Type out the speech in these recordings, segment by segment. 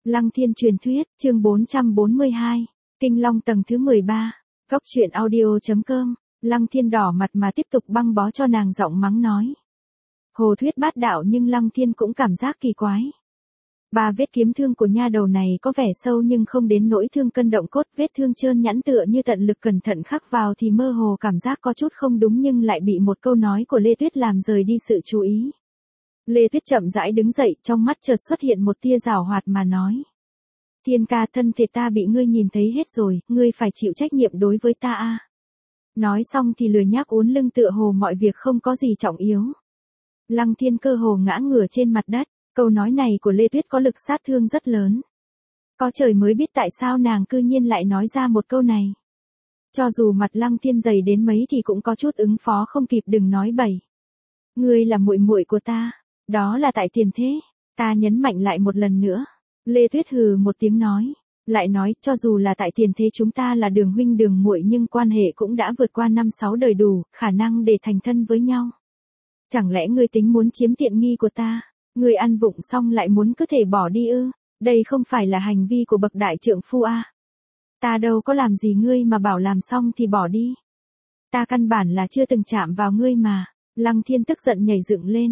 Lăng Thiên truyền thuyết, chương 442, Kinh Long tầng thứ 13, Góc truyện audio.com, Lăng Thiên đỏ mặt mà tiếp tục băng bó cho nàng giọng mắng nói. Hồ thuyết bát đạo nhưng Lăng Thiên cũng cảm giác kỳ quái. Ba vết kiếm thương của nha đầu này có vẻ sâu nhưng không đến nỗi thương cân động cốt, vết thương trơn nhẵn tựa như tận lực cẩn thận khắc vào thì mơ hồ cảm giác có chút không đúng nhưng lại bị một câu nói của Lê Tuyết làm rời đi sự chú ý. Lê Tuyết chậm rãi đứng dậy, trong mắt chợt xuất hiện một tia giảo hoạt mà nói. Thiên ca, thân thể ta bị ngươi nhìn thấy hết rồi, ngươi phải chịu trách nhiệm đối với ta a. Nói xong thì lười nhác uốn lưng tựa hồ mọi việc không có gì trọng yếu. Lăng Thiên cơ hồ ngã ngửa trên mặt đất, câu nói này của Lê Tuyết có lực sát thương rất lớn. Có trời mới biết tại sao nàng cư nhiên lại nói ra một câu này. Cho dù mặt Lăng Thiên dày đến mấy thì cũng có chút ứng phó không kịp, đừng nói bậy. Ngươi là muội muội của ta, đó là tại tiền thế, ta nhấn mạnh lại một lần nữa. Lê Tuyết hừ một tiếng nói, lại nói cho dù là tại tiền thế chúng ta là đường huynh đường muội nhưng quan hệ cũng đã vượt qua 5-6 đời đủ, khả năng để thành thân với nhau. Chẳng lẽ ngươi tính muốn chiếm tiện nghi của ta, ngươi ăn vụng xong lại muốn cứ thể bỏ đi ư? Đây không phải là hành vi của bậc đại trượng phu a. Ta đâu có làm gì ngươi mà bảo làm xong thì bỏ đi. Ta căn bản là chưa từng chạm vào ngươi mà. Lăng Thiên tức giận nhảy dựng lên,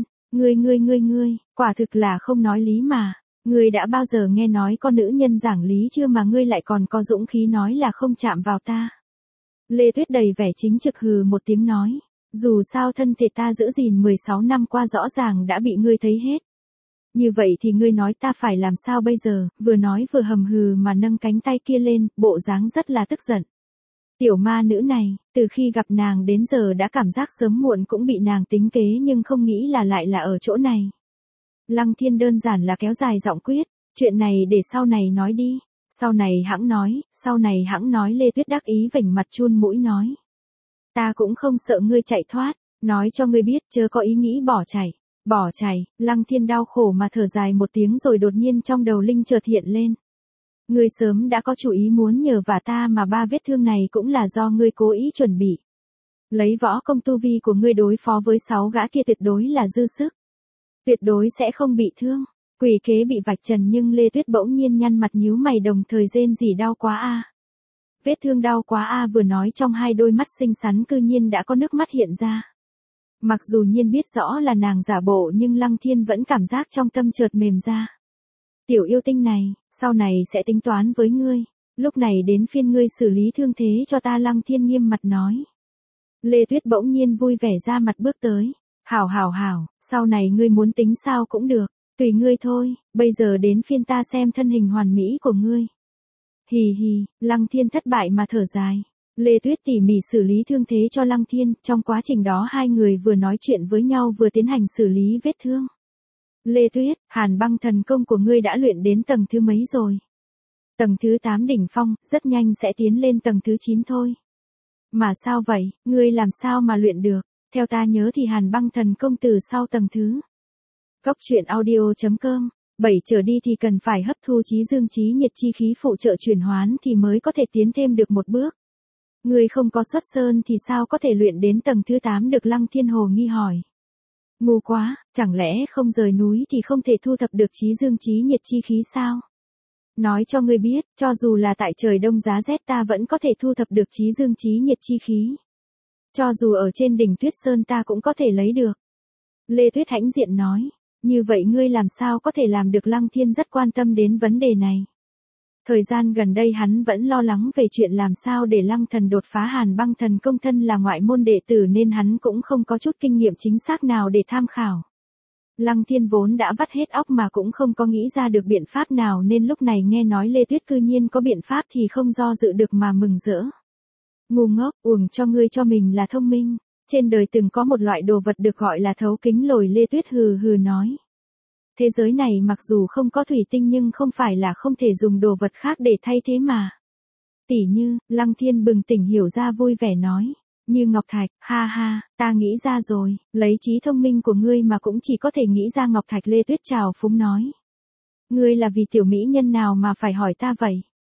ngươi, quả thực là không nói lý mà. Ngươi đã bao giờ nghe nói con nữ nhân giảng lý chưa mà ngươi lại còn có dũng khí nói là không chạm vào ta. Lê Tuyết đầy vẻ chính trực hừ một tiếng nói, dù sao thân thể ta giữ gìn 16 năm qua rõ ràng đã bị ngươi thấy hết. Như vậy thì ngươi nói ta phải làm sao bây giờ? Vừa nói vừa hầm hừ mà nâng cánh tay kia lên, bộ dáng rất là tức giận. Tiểu ma nữ này, từ khi gặp nàng đến giờ đã cảm giác sớm muộn cũng bị nàng tính kế nhưng không nghĩ là lại là ở chỗ này. Lăng Thiên đơn giản là kéo dài giọng quyết, chuyện này để sau này nói đi, sau này hãng nói Lê Tuyết đắc ý vểnh mặt chun mũi nói. Ta cũng không sợ ngươi chạy thoát, nói cho ngươi biết chớ có ý nghĩ bỏ chạy, Lăng Thiên đau khổ mà thở dài một tiếng rồi đột nhiên trong đầu linh chợt hiện lên. Ngươi sớm đã có chủ ý muốn nhờ vả ta mà ba vết thương này cũng là do ngươi cố ý chuẩn bị. Lấy võ công tu vi của ngươi đối phó với 6 gã kia tuyệt đối là dư sức. Tuyệt đối sẽ không bị thương. Quỷ kế bị vạch trần nhưng Lê Tuyết bỗng nhiên nhăn mặt nhíu mày đồng thời rên rỉ đau quá a. Vết thương đau quá a vừa nói trong hai đôi mắt xinh xắn cư nhiên đã có nước mắt hiện ra. Mặc dù nhiên biết rõ là nàng giả bộ nhưng Lăng Thiên vẫn cảm giác trong tâm chợt mềm ra. Tiểu yêu tinh này, sau này sẽ tính toán với ngươi, lúc này đến phiên ngươi xử lý thương thế cho ta. Lăng Thiên nghiêm mặt nói. Lê Tuyết bỗng nhiên vui vẻ ra mặt bước tới. Hảo, sau này ngươi muốn tính sao cũng được, tùy ngươi thôi, bây giờ đến phiên ta xem thân hình hoàn mỹ của ngươi. Hì, Lăng Thiên thất bại mà thở dài. Lê Tuyết tỉ mỉ xử lý thương thế cho Lăng Thiên, trong quá trình đó hai người vừa nói chuyện với nhau vừa tiến hành xử lý vết thương. Lê Tuyết, Hàn Băng thần công của ngươi đã luyện đến tầng thứ mấy rồi? Tầng thứ 8 đỉnh phong, rất nhanh sẽ tiến lên tầng thứ 9 thôi. Mà sao vậy, ngươi làm sao mà luyện được? Theo ta nhớ thì Hàn Băng thần công từ sau tầng thứ. Góc truyện audio.com, 7 trở đi thì cần phải hấp thu chí dương chí nhiệt chi khí phụ trợ chuyển hoán thì mới có thể tiến thêm được một bước. Ngươi không có xuất sơn thì sao có thể luyện đến tầng thứ 8 được? Lăng Thiên hồ nghi hỏi. Ngu quá, chẳng lẽ không rời núi thì không thể thu thập được chí dương chí nhiệt chi khí sao? Nói cho ngươi biết, cho dù là tại trời đông giá rét ta vẫn có thể thu thập được chí dương chí nhiệt chi khí. Cho dù ở trên đỉnh Tuyết Sơn ta cũng có thể lấy được. Lê Tuyết hãnh diện nói, như vậy ngươi làm sao có thể làm được? Lăng Thiên rất quan tâm đến vấn đề này. Thời gian gần đây hắn vẫn lo lắng về chuyện làm sao để Lăng Thần đột phá Hàn Băng thần công, thân là ngoại môn đệ tử nên hắn cũng không có chút kinh nghiệm chính xác nào để tham khảo. Lăng Thiên vốn đã vắt hết óc mà cũng không có nghĩ ra được biện pháp nào nên lúc này nghe nói Lê Tuyết cư nhiên có biện pháp thì không do dự được mà mừng rỡ. Ngu ngốc, uổng cho ngươi cho mình là thông minh, trên đời từng có một loại đồ vật được gọi là thấu kính lồi. Lê Tuyết hừ nói. Thế giới này mặc dù không có thủy tinh nhưng không phải là không thể dùng đồ vật khác để thay thế mà. Tỉ như, Lăng Thiên bừng tỉnh hiểu ra vui vẻ nói. Như ngọc thạch, ha, ta nghĩ ra rồi, lấy trí thông minh của ngươi mà cũng chỉ có thể nghĩ ra ngọc thạch. Lê Tuyết trào phúng nói. Ngươi là vì tiểu mỹ nhân nào mà phải hỏi ta vậy?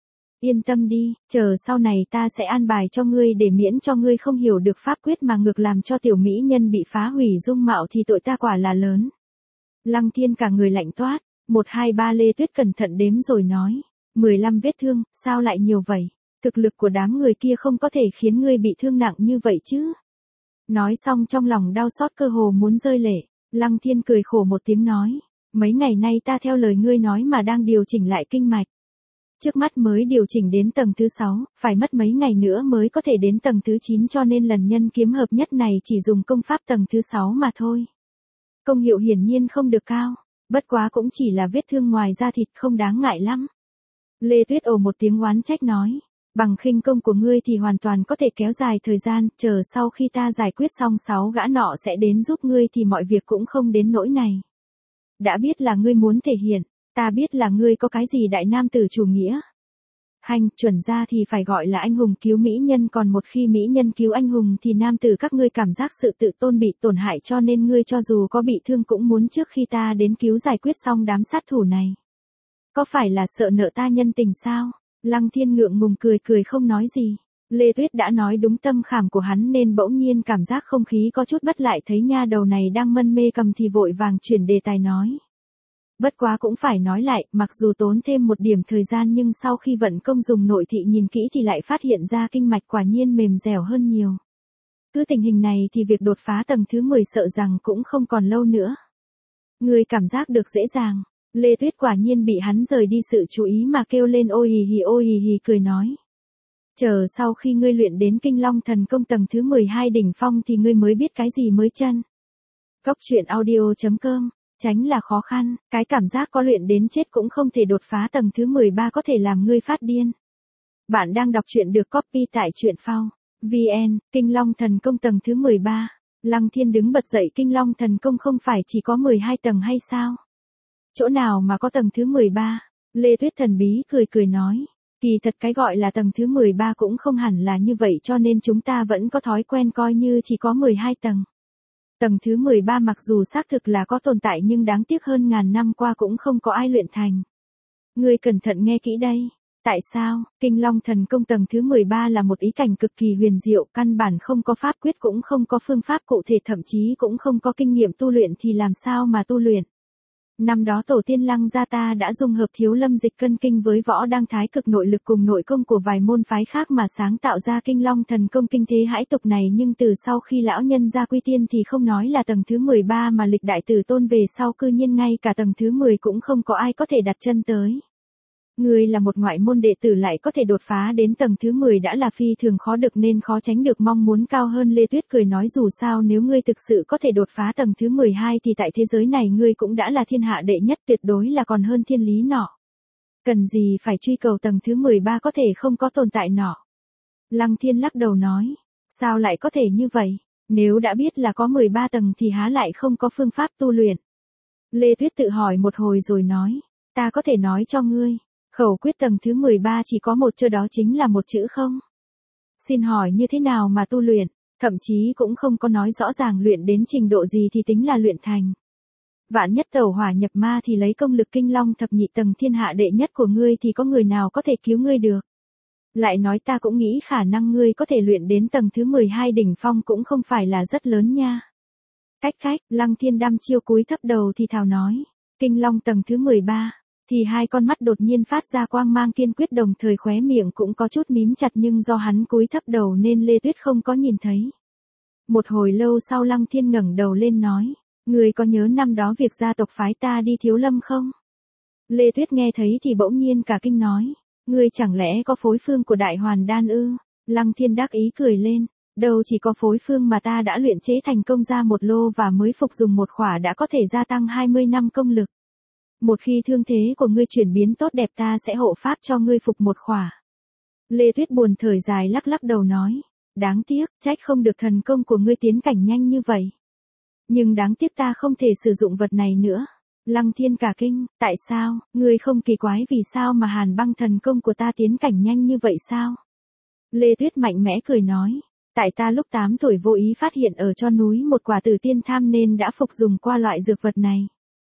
Yên tâm đi, chờ sau này ta sẽ an bài cho ngươi để miễn cho ngươi không hiểu được pháp quyết mà ngược làm cho tiểu mỹ nhân bị phá hủy dung mạo thì tội ta quả là lớn. Lăng Thiên cả người lạnh toát, 1, 2, 3 Lê Tuyết cẩn thận đếm rồi nói. 15 vết thương, sao lại nhiều vậy? Thực lực của đám người kia không có thể khiến ngươi bị thương nặng như vậy chứ. Nói xong trong lòng đau xót cơ hồ muốn rơi lệ. Lăng Thiên cười khổ một tiếng nói. Mấy ngày nay ta theo lời ngươi nói mà đang điều chỉnh lại kinh mạch. Trước mắt mới điều chỉnh đến tầng thứ 6, phải mất mấy ngày nữa mới có thể đến tầng thứ 9 cho nên lần nhân kiếm hợp nhất này chỉ dùng công pháp tầng thứ 6 mà thôi. Công hiệu hiển nhiên không được cao, bất quá cũng chỉ là vết thương ngoài da thịt không đáng ngại lắm. Lê Tuyết ồ một tiếng oán trách nói, bằng khinh công của ngươi thì hoàn toàn có thể kéo dài thời gian, chờ sau khi ta giải quyết xong 6 gã nọ sẽ đến giúp ngươi thì mọi việc cũng không đến nỗi này. Đã biết là ngươi muốn thể hiện, ta biết là ngươi có cái gì đại nam tử chủ nghĩa. Hành, chuẩn ra thì phải gọi là anh hùng cứu mỹ nhân, còn một khi mỹ nhân cứu anh hùng thì nam tử các ngươi cảm giác sự tự tôn bị tổn hại cho nên ngươi cho dù có bị thương cũng muốn trước khi ta đến cứu giải quyết xong đám sát thủ này. Có phải là sợ nợ ta nhân tình sao? Lăng Thiên ngượng ngùng cười cười không nói gì. Lê Tuyết đã nói đúng tâm khảm của hắn nên bỗng nhiên cảm giác không khí có chút bất lại, thấy nha đầu này đang mân mê cầm thì vội vàng chuyển đề tài nói. Bất quá cũng phải nói lại, mặc dù tốn thêm một điểm thời gian nhưng sau khi vận công dùng nội thị nhìn kỹ thì lại phát hiện ra kinh mạch quả nhiên mềm dẻo hơn nhiều. Cứ tình hình này thì việc đột phá tầng thứ 10 sợ rằng cũng không còn lâu nữa. Người cảm giác được dễ dàng. Lê Tuyết quả nhiên bị hắn rời đi sự chú ý mà kêu lên ôi hì hì cười nói. Chờ sau khi ngươi luyện đến Kinh Long Thần Công tầng thứ 12 đỉnh phong thì ngươi mới biết cái gì mới chân. Cốc truyện audio.com. Tránh là khó khăn, cái cảm giác có luyện đến chết cũng không thể đột phá tầng thứ 13 có thể làm ngươi phát điên. Bạn đang đọc truyện được copy tại truyện phao. VN, Kinh Long Thần Công tầng thứ 13. Lăng Thiên đứng bật dậy, Kinh Long Thần Công không phải chỉ có 12 tầng hay sao? Chỗ nào mà có tầng thứ 13? Lê Tuyết thần bí cười nói. Kỳ thật cái gọi là tầng thứ 13 cũng không hẳn là như vậy cho nên chúng ta vẫn có thói quen coi như chỉ có 12 tầng. Tầng thứ 13 mặc dù xác thực là có tồn tại nhưng đáng tiếc hơn ngàn năm qua cũng không có ai luyện thành. Ngươi cẩn thận nghe kỹ đây. Tại sao? Kinh Long Thần Công tầng thứ 13 là một ý cảnh cực kỳ huyền diệu, căn bản không có pháp quyết cũng không có phương pháp cụ thể, thậm chí cũng không có kinh nghiệm tu luyện thì làm sao mà tu luyện. Năm đó tổ tiên Lăng gia ta đã dung hợp Thiếu Lâm Dịch Cân Kinh với Võ Đăng Thái Cực nội lực cùng nội công của vài môn phái khác mà sáng tạo ra Kinh Long Thần Công kinh thế hãi tục này, nhưng từ sau khi lão nhân gia quy tiên thì không nói là tầng thứ 13 mà lịch đại tử tôn về sau cư nhiên ngay cả tầng thứ 10 cũng không có ai có thể đặt chân tới. Ngươi là một ngoại môn đệ tử lại có thể đột phá đến tầng thứ 10 đã là phi thường khó được nên khó tránh được mong muốn cao hơn. Lê Tuyết cười nói dù sao nếu ngươi thực sự có thể đột phá tầng thứ 12 thì tại thế giới này ngươi cũng đã là thiên hạ đệ nhất, tuyệt đối là còn hơn thiên lý nọ. Cần gì phải truy cầu tầng thứ 13 có thể không có tồn tại nọ. Lăng Thiên lắc đầu nói, sao lại có thể như vậy, nếu đã biết là có 13 tầng thì há lại không có phương pháp tu luyện. Lê Tuyết tự hỏi một hồi rồi nói, ta có thể nói cho ngươi. Khẩu quyết tầng thứ 13 chỉ có một chữ, đó chính là một chữ không. Xin hỏi như thế nào mà tu luyện, thậm chí cũng không có nói rõ ràng luyện đến trình độ gì thì tính là luyện thành. Vạn nhất tẩu hỏa nhập ma thì lấy công lực Kinh Long thập nhị tầng thiên hạ đệ nhất của ngươi thì có người nào có thể cứu ngươi được. Lại nói ta cũng nghĩ khả năng ngươi có thể luyện đến tầng thứ 12 đỉnh phong cũng không phải là rất lớn nha. Cách, Lăng Thiên đăm chiêu cúi thấp đầu thì thào nói, Kinh Long tầng thứ 13. Thì hai con mắt đột nhiên phát ra quang mang kiên quyết, đồng thời khóe miệng cũng có chút mím chặt nhưng do hắn cúi thấp đầu nên Lê Tuyết không có nhìn thấy. Một hồi lâu sau Lăng Thiên ngẩng đầu lên nói, ngươi có nhớ năm đó việc gia tộc phái ta đi Thiếu Lâm không? Lê Tuyết nghe thấy thì bỗng nhiên cả kinh nói, ngươi chẳng lẽ có phối phương của Đại Hoàn Đan ư? Lăng Thiên đắc ý cười lên, đâu chỉ có phối phương mà ta đã luyện chế thành công ra một lô và mới phục dùng một khỏa đã có thể gia tăng 20 năm công lực. Một khi thương thế của ngươi chuyển biến tốt đẹp ta sẽ hộ pháp cho ngươi phục một khỏa. Lê Tuyết buồn thở dài lắc đầu nói, đáng tiếc, trách không được thần công của ngươi tiến cảnh nhanh như vậy. Nhưng đáng tiếc ta không thể sử dụng vật này nữa. Lăng Thiên cả kinh, tại sao, ngươi không kỳ quái vì sao mà Hàn Băng thần công của ta tiến cảnh nhanh như vậy sao? Lê Tuyết mạnh mẽ cười nói, tại ta lúc 8 tuổi vô ý phát hiện ở cho núi một quả Tử Tiên Tham nên đã phục dùng qua loại dược vật này.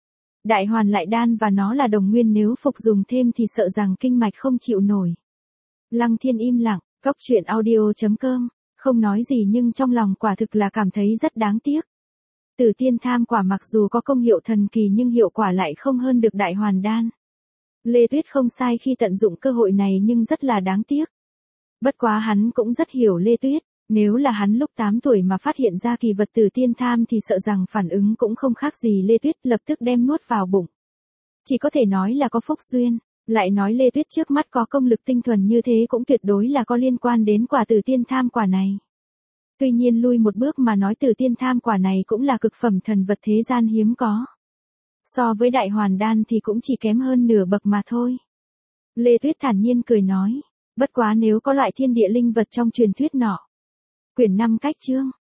Đại Hoàn lại đan và nó là đồng nguyên, nếu phục dùng thêm thì sợ rằng kinh mạch không chịu nổi. Lăng Thiên im lặng, cốc truyện audio.com, không nói gì nhưng trong lòng quả thực là cảm thấy rất đáng tiếc. Tử tiên tham quả mặc dù có công hiệu thần kỳ nhưng hiệu quả lại không hơn được đại hoàn đan. Lê Tuyết không sai khi tận dụng cơ hội này nhưng rất là đáng tiếc. Bất quá hắn cũng rất hiểu Lê Tuyết, nếu là hắn lúc 8 tuổi mà phát hiện ra kỳ vật tử tiên tham thì sợ rằng phản ứng cũng không khác gì Lê Tuyết, lập tức đem nuốt vào bụng. Chỉ có thể nói là có phúc duyên, lại nói Lê Tuyết trước mắt có công lực tinh thuần như thế cũng tuyệt đối là có liên quan đến quả tử tiên tham quả này. Tuy nhiên lui một bước mà nói tử tiên tham quả này cũng là cực phẩm thần vật thế gian hiếm có. So với đại hoàn đan thì cũng chỉ kém hơn nửa bậc mà thôi. Lê Tuyết thản nhiên cười nói, bất quá nếu có loại thiên địa linh vật trong truyền thuyết nọ. Quyển 5 cách chương.